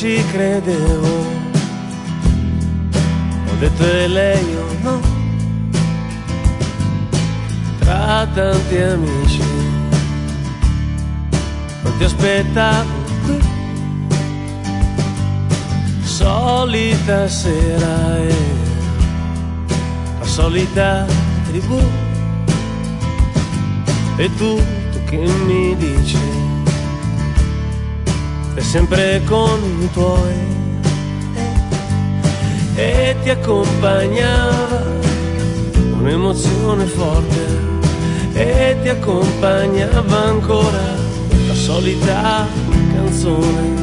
ci credevo, ho detto è lei o no, tra tanti amici non ti aspettavo qui, solita sera e la solita tribù, e tu che mi dici è sempre con i tuoi, e ti accompagnava un'emozione forte, e ti accompagnava ancora la solita canzone.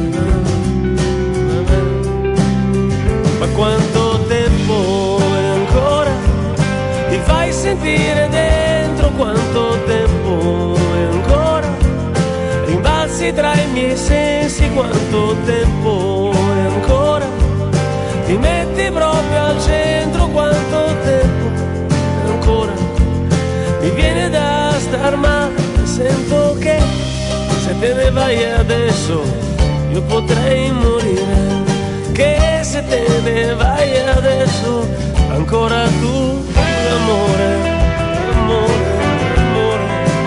Ma quanto tempo è ancora? Ti fai sentire dentro, quanto tempo è ancora? Rimbalzi tra i miei sensi, quanto tempo è ancora? Ti metti proprio al centro, quanto tempo è ancora? Mi viene da star male, sento che se te ne vai adesso io potrei morire, che se te ne vai adesso ancora tu l'amore, l'amore, l'amore.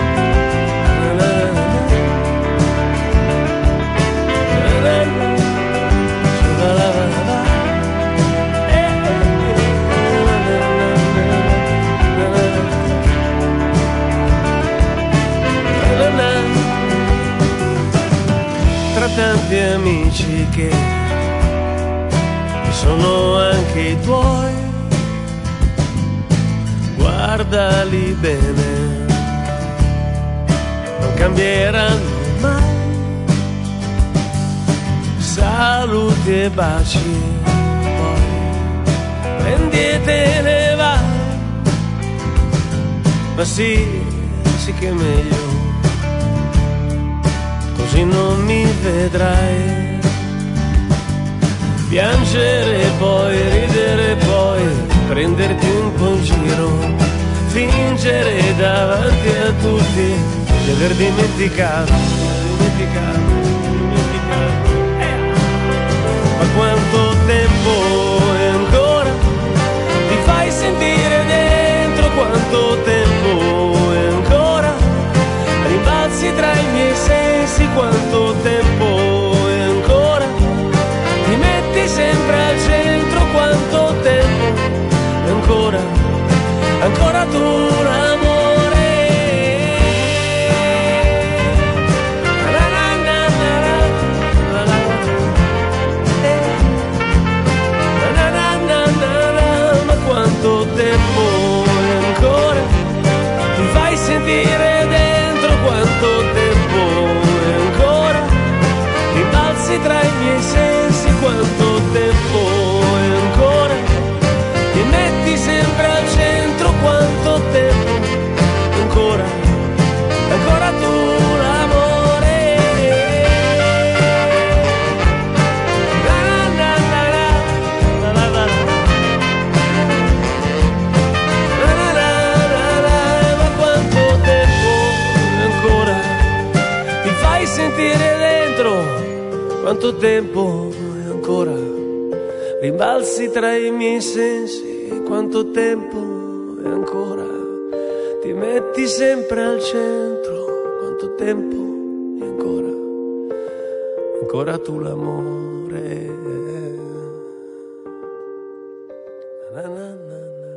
Tra tanti amici che sono anche i tuoi, guardali bene, non cambieranno mai. Saluti e baci, poi prendetene vai. Ma sì, sì che è meglio, così non mi vedrai piangere poi, ridere poi, prenderti un po' in giro, fingere davanti a tutti di aver dimenticato, Ma quanto tempo è ancora? Ti fai sentire dentro, quanto tempo è ancora? Rimbalzi tra i miei sensi, quanto tempo è ancora? Ti metti sempre al centro, quanto tempo è ancora? Ancora tu l'amore. Ma quanto tempo è ancora? Ti fai sentire dentro, quanto tempo è ancora? Rimbalzi tra i miei sensi, quanto tempo è ancora? Ti metti sempre al centro, quanto tempo è ancora? Ancora tu l'amore. Ma quanto tempo è ancora? Ti fai sentire dentro, quanto tempo è ancora? Rimbalzi tra i miei sensi, quanto tempo è ancora? Ti metti sempre al centro, quanto tempo è ancora? Ancora tu l'amore. Na na na na.